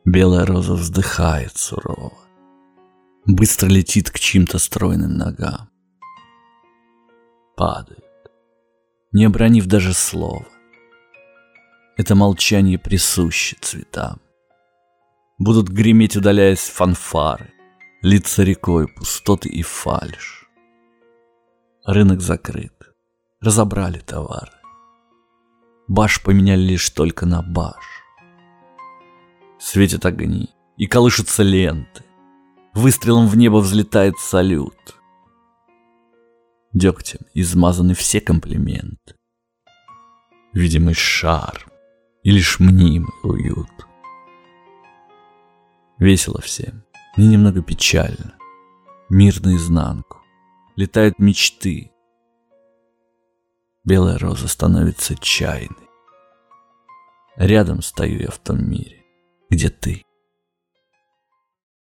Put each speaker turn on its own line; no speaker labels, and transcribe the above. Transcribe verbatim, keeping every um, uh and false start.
Белая роза вздыхает сурово, быстро летит к чьим-то стройным ногам. Падает, не обронив даже слова. Это молчание присуще цветам. Будут греметь, удаляясь, фанфары, литься рекой пустоты и фальшь. Рынок закрыт, разобрали товары. Баш поменяли лишь только на баш. Светят огни и колышутся ленты. Выстрелом в небо взлетает салют. Дегтем измазаны все комплименты. Видимый шарм и лишь мнимый уют. Весело всем, и немного печально. Мир наизнанку, летают мечты. Белая роза становится чайной. Рядом стою я в том мире, где ты.